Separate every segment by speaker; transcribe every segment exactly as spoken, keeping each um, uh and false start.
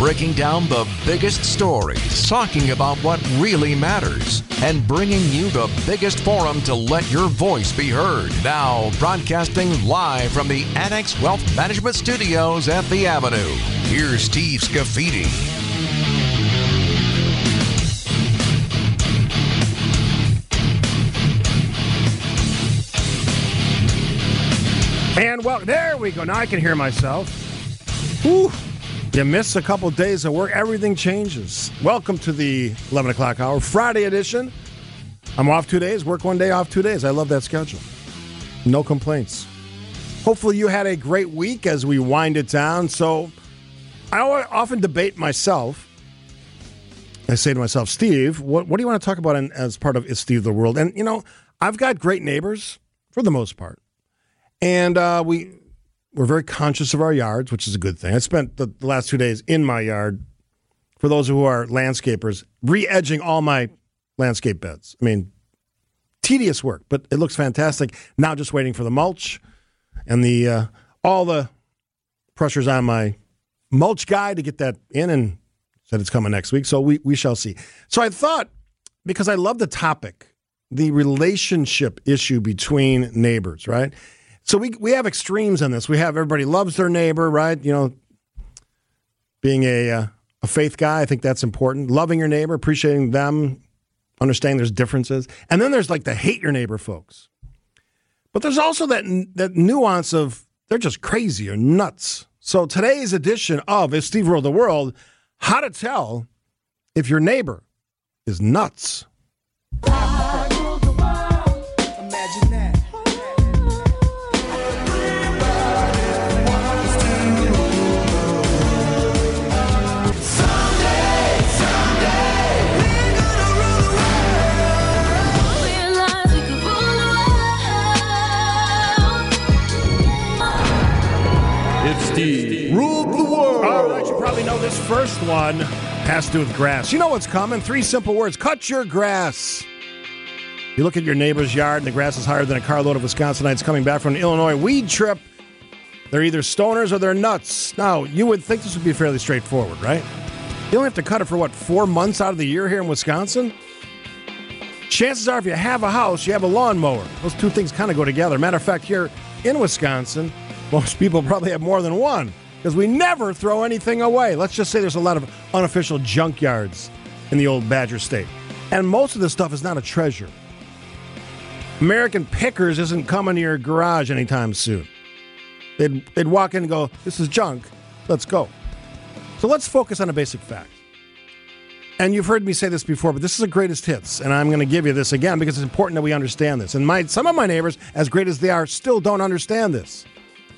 Speaker 1: breaking down the biggest stories, talking about what really matters, and bringing you the biggest forum to let your voice be heard. Now, broadcasting live from the Annex Wealth Management Studios at The Avenue, here's Steve Scafidi.
Speaker 2: And well, there we go. Now I can hear myself. Whew. You miss a couple days of work, everything changes. Welcome to the eleven o'clock hour, Friday edition. I'm off two days, work one day, off two days. I love that schedule. No complaints. Hopefully you had a great week as we wind it down. So I often debate myself. I say to myself, Steve, what, what do you want to talk about in, as part of Is Steve the World? And, you know, I've got great neighbors for the most part. And uh, we, we're very conscious of our yards, which is a good thing. I spent the, the last two days in my yard, for those who are landscapers, re-edging all my landscape beds. I mean, tedious work, but it looks fantastic. Now just waiting for the mulch and the uh, all the pressure's on my mulch guy to get that in, and said it's coming next week, so we, we shall see. So I thought, because I love the topic, the relationship issue between neighbors, right? So we we have extremes on this. We have everybody loves their neighbor, right? You know, being a uh, a faith guy, I think that's important. Loving your neighbor, appreciating them, understanding there's differences. And then there's like the hate your neighbor folks. But there's also that that nuance of they're just crazy or nuts. So today's edition of Is Steve Ruled the World, how to tell if your neighbor is nuts.
Speaker 3: I rule the world. Imagine that.
Speaker 2: Steve ruled the world. All right, you probably know this first one has to do with grass. You know what's coming? Three simple words. Cut your grass. You look at your neighbor's yard and the grass is higher than a carload of Wisconsinites coming back from an Illinois weed trip. They're either stoners or they're nuts. Now, you would think this would be fairly straightforward, right? You only have to cut it for, what, four months out of the year here in Wisconsin? Chances are if you have a house, you have a lawnmower. Those two things kind of go together. Matter of fact, here in Wisconsin, most people probably have more than one because we never throw anything away. Let's just say there's a lot of unofficial junkyards in the old Badger State. And most of this stuff is not a treasure. American Pickers isn't coming to your garage anytime soon. They'd, they'd walk in and go, this is junk, let's go. So let's focus on a basic fact. And you've heard me say this before, but this is the greatest hits, and I'm going to give you this again because it's important that we understand this. And my, some of my neighbors, as great as they are, still don't understand this.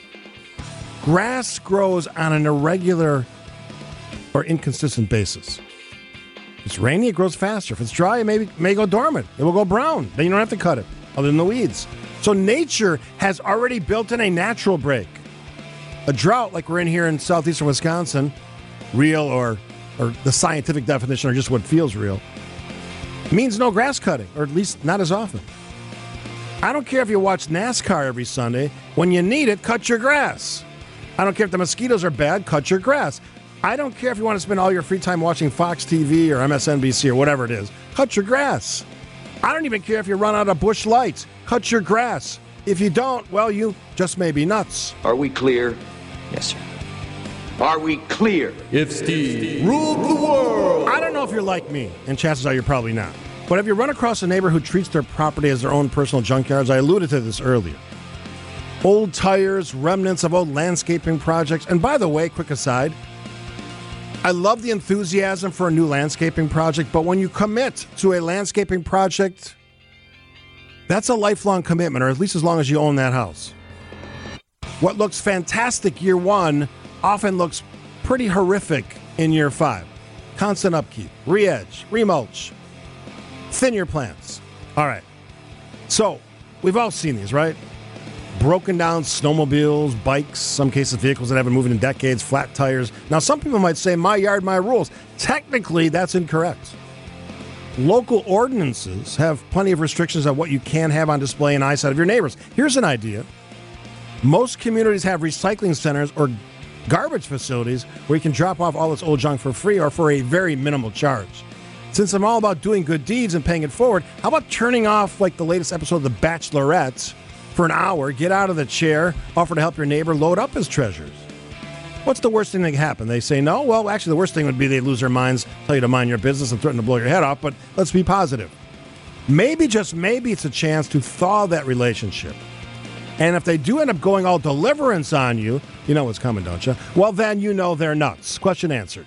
Speaker 2: Grass grows on an irregular or inconsistent basis. If it's rainy, it grows faster. If it's dry, it may, may go dormant. It will go brown. Then you don't have to cut it, other than the weeds. So nature has already built in a natural break. A drought, like we're in here in southeastern Wisconsin, real or, or the scientific definition, or just what feels real, means no grass cutting, or at least not as often. I don't care if you watch NASCAR every Sunday. When you need it, cut your grass. I don't care if the mosquitoes are bad, cut your grass. I don't care if you want to spend all your free time watching Fox T V or M S N B C or whatever it is. Cut your grass. I don't even care if you run out of bush lights. Cut your grass. If you don't, well, you just may be nuts.
Speaker 4: Are we clear?
Speaker 5: Yes, sir.
Speaker 4: Are we clear?
Speaker 6: If Steve ruled the world.
Speaker 2: I don't know if you're like me, and chances are you're probably not. But have you run across a neighbor who treats their property as their own personal junkyards? I alluded to this earlier. Old tires, remnants of old landscaping projects. And by the way, quick aside, I love the enthusiasm for a new landscaping project, but when you commit to a landscaping project, that's a lifelong commitment, or at least as long as you own that house. What looks fantastic year one often looks pretty horrific in year five. Constant upkeep, re-edge, remulch, thin your plants. All right. So, we've all seen these, right? Broken down snowmobiles, bikes, some cases vehicles that haven't moved in decades, flat tires. Now, some people might say, my yard, my rules. Technically, that's incorrect. Local ordinances have plenty of restrictions on what you can have on display in eyesight of your neighbors. Here's an idea. Most communities have recycling centers or garbage facilities where you can drop off all this old junk for free or for a very minimal charge. Since I'm all about doing good deeds and paying it forward, how about turning off like the latest episode of The Bachelorette for an hour, get out of the chair, offer to help your neighbor load up his treasures? What's the worst thing that can happen? They say no? Well, actually, the worst thing would be they lose their minds, tell you to mind your business, and threaten to blow your head off, but let's be positive. Maybe, just maybe, it's a chance to thaw that relationship. And if they do end up going all deliverance on you, you know what's coming, don't you? Well, then you know they're nuts. Question answered.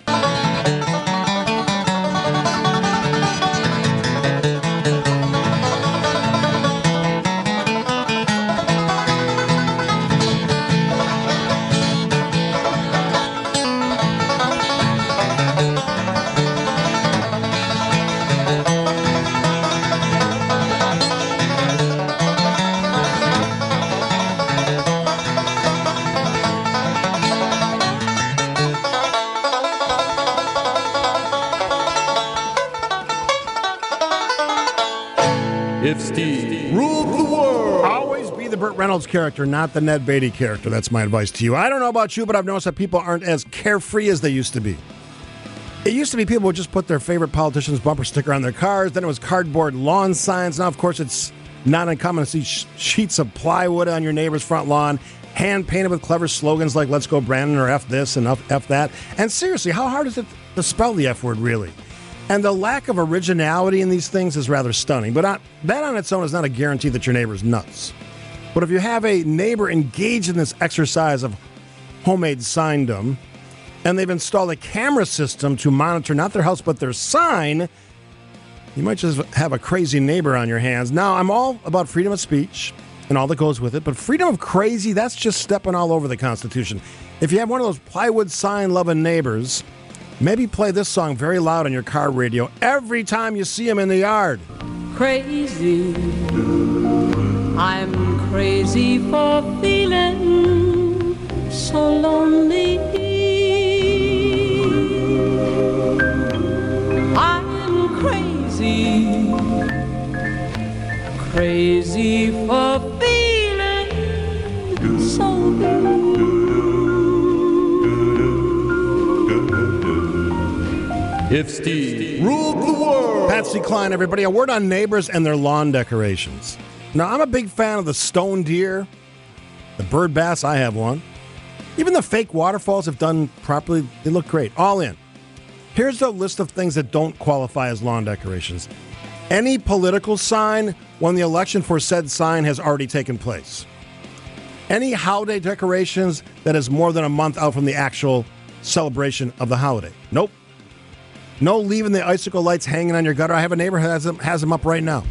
Speaker 6: If Steve ruled the world.
Speaker 2: Always be the Burt Reynolds character, not the Ned Beatty character. That's my advice to you. I don't know about you, but I've noticed that people aren't as carefree as they used to be. It used to be people would just put their favorite politician's bumper sticker on their cars. Then it was cardboard lawn signs. Now, of course, it's not uncommon to see sh- sheets of plywood on your neighbor's front lawn, hand-painted with clever slogans like Let's Go Brandon or F this and F, F that. And seriously, how hard is it to spell the F word, really? And the lack of originality in these things is rather stunning. But not, that on its own is not a guarantee that your neighbor's nuts. But if you have a neighbor engaged in this exercise of homemade signdom, and they've installed a camera system to monitor not their house but their sign, you might just have a crazy neighbor on your hands. Now, I'm all about freedom of speech and all that goes with it, but freedom of crazy, that's just stepping all over the Constitution. If you have one of those plywood sign-loving neighbors, maybe play this song very loud on your car radio every time you see him in the yard.
Speaker 3: Crazy, I'm crazy for feeling so lonely. I'm crazy, crazy for feeling so blue.
Speaker 6: If Steve ruled the world.
Speaker 2: Patsy Cline, everybody. A word on neighbors and their lawn decorations. Now, I'm a big fan of the stone deer, the bird bass. I have one. Even the fake waterfalls, if done properly, they look great. All in. Here's a list of things that don't qualify as lawn decorations. Any political sign when the election for said sign has already taken place. Any holiday decorations that is more than a month out from the actual celebration of the holiday. Nope. No leaving the icicle lights hanging on your gutter. I have a neighbor who has them, has them up right now.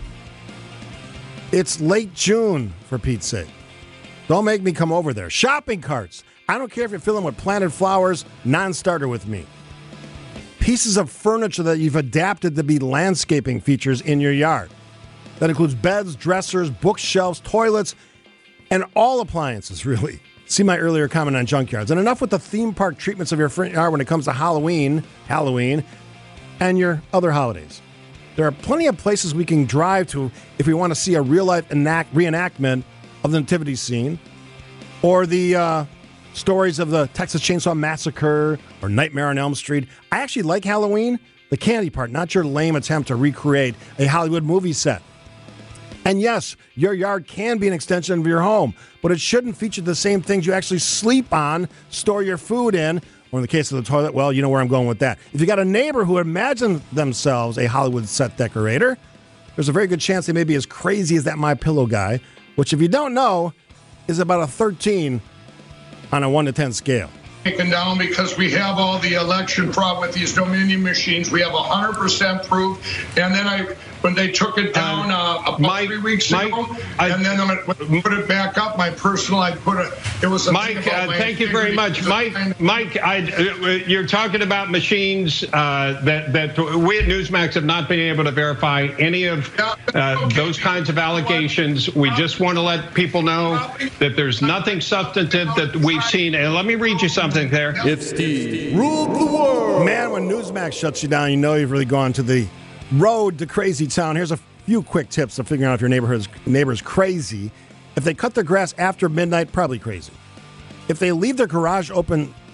Speaker 2: It's late June, for Pete's sake. Don't make me come over there. Shopping carts. I don't care if you're filling with planted flowers, non-starter with me. Pieces of furniture that you've adapted to be landscaping features in your yard. That includes beds, dressers, bookshelves, toilets, and all appliances, really. See my earlier comment on junkyards. And enough with the theme park treatments of your front yard when it comes to Halloween, Halloween, and your other holidays. There are plenty of places we can drive to if we want to see a real-life enact- reenactment of the nativity scene, or the uh, stories of the Texas Chainsaw Massacre or Nightmare on Elm Street. I actually like Halloween, the candy part, not your lame attempt to recreate a Hollywood movie set. And yes, your yard can be an extension of your home, but it shouldn't feature the same things you actually sleep on, store your food in, or in the case of the toilet, well, you know where I'm going with that. If you got a neighbor who imagines themselves a Hollywood set decorator, there's a very good chance they may be as crazy as that My Pillow guy, which, if you don't know, is about a thirteen on a one to ten scale.
Speaker 5: Taken down because we have all the election fraud with these Dominion machines. We have one hundred percent proof. And then I, when they took it down uh, about
Speaker 7: Mike,
Speaker 5: three weeks
Speaker 7: Mike,
Speaker 5: ago,
Speaker 7: I,
Speaker 5: and then when I put it back up, my personal, I put it, it was a
Speaker 7: Mike, uh, thank you very much. Mike, Mike, I, uh, you're talking about machines uh, that, that we at Newsmax have not been able to verify any of uh, okay. those kinds of allegations. We just want to let people know that there's nothing substantive that we've seen. And let me read you something there.
Speaker 6: If Steve ruled the world.
Speaker 2: Man, when Newsmax shuts you down, you know you've really gone to the road to crazy town. Here's a few quick tips of figuring out if your neighborhood's neighbor's crazy. If they cut their grass after midnight, probably crazy. If they leave their garage open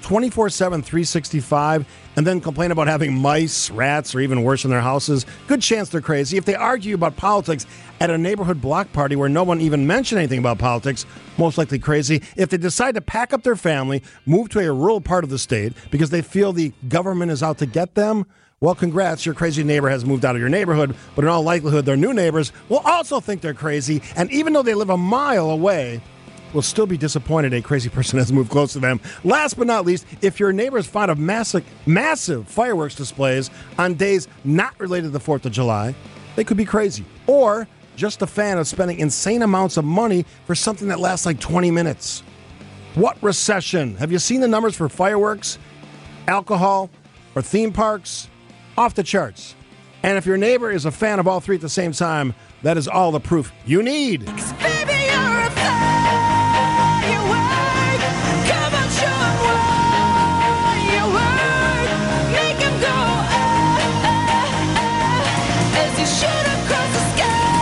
Speaker 2: twenty-four seven, three sixty-five, and then complain about having mice, rats, or even worse in their houses, good chance they're crazy. If they argue about politics at a neighborhood block party where no one even mentioned anything about politics, most likely crazy. If they decide to pack up their family, move to a rural part of the state because they feel the government is out to get them, well, congrats, your crazy neighbor has moved out of your neighborhood, but in all likelihood, their new neighbors will also think they're crazy, and even though they live a mile away, will still be disappointed a crazy person has moved close to them. Last but not least, if your neighbor is fond of massive, massive fireworks displays on days not related to the fourth of July, they could be crazy. Or just a fan of spending insane amounts of money for something that lasts like twenty minutes. What recession? Have you seen the numbers for fireworks, alcohol, or theme parks? Off the charts. And if your neighbor is a fan of all three at the same time, that is all the proof you need.
Speaker 3: Baby, you're a firework. Come on, show 'em what you work. Make 'em go ah, ah, ah, as you shoot across the sky.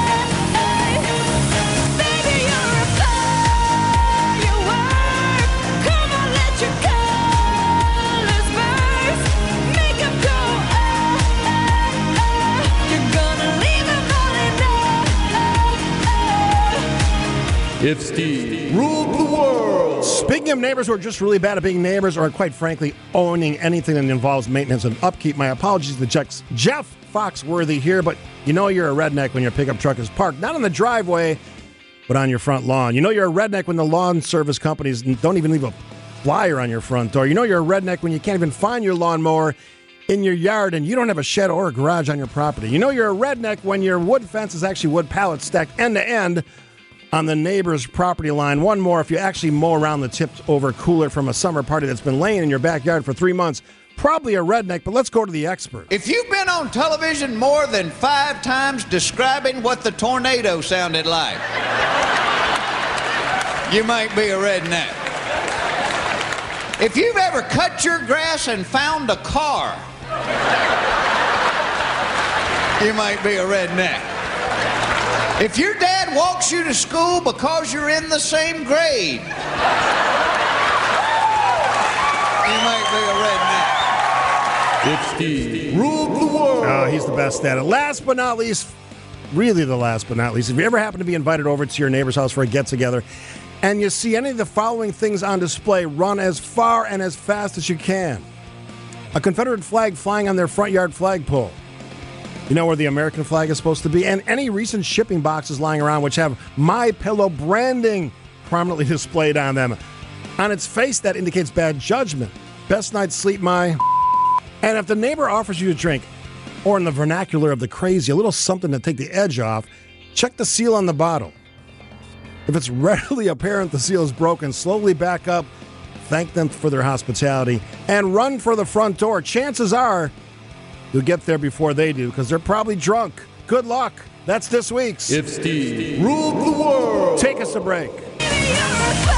Speaker 3: Baby, you're a firework. Come on, let your colors burst. Make 'em go ah, ah, ah. You're gonna leave 'em all in love.
Speaker 6: If Steve ruled the world.
Speaker 2: Speaking of neighbors who are just really bad at being neighbors or, quite frankly, owning anything that involves maintenance and upkeep, my apologies to Jeff, Jeff Foxworthy here, but you know you're a redneck when your pickup truck is parked, not on the driveway, but on your front lawn. You know you're a redneck when the lawn service companies don't even leave a flyer on your front door. You know you're a redneck when you can't even find your lawnmower in your yard and you don't have a shed or a garage on your property. You know you're a redneck when your wood fence is actually wood pallets stacked end to end on the neighbor's property line. One more, if you actually mow around the tipped over cooler from a summer party that's been laying in your backyard for three months, probably a redneck, but let's go to the expert.
Speaker 8: If you've been on television more than five times describing what the tornado sounded like, you might be a redneck. If you've ever cut your grass and found a car, you might be a redneck. If your dad walks you to school because you're in the same grade, you might be a redneck.
Speaker 6: If Steve ruled the world.
Speaker 2: Oh, he's the best at it. Last but not least, really the last but not least, if you ever happen to be invited over to your neighbor's house for a get-together and you see any of the following things on display, run as far and as fast as you can. A Confederate flag flying on their front yard flagpole. You know where the American flag is supposed to be? And any recent shipping boxes lying around which have My Pillow branding prominently displayed on them. On its face, that indicates bad judgment. Best night's sleep, my... And if the neighbor offers you a drink, or in the vernacular of the crazy, a little something to take the edge off, check the seal on the bottle. If it's readily apparent the seal is broken, slowly back up, thank them for their hospitality, and run for the front door. Chances are you'll get there before they do because they're probably drunk. Good luck. That's this week's
Speaker 6: If Steve ruled the world.
Speaker 2: Take us a break.
Speaker 3: Baby, you're a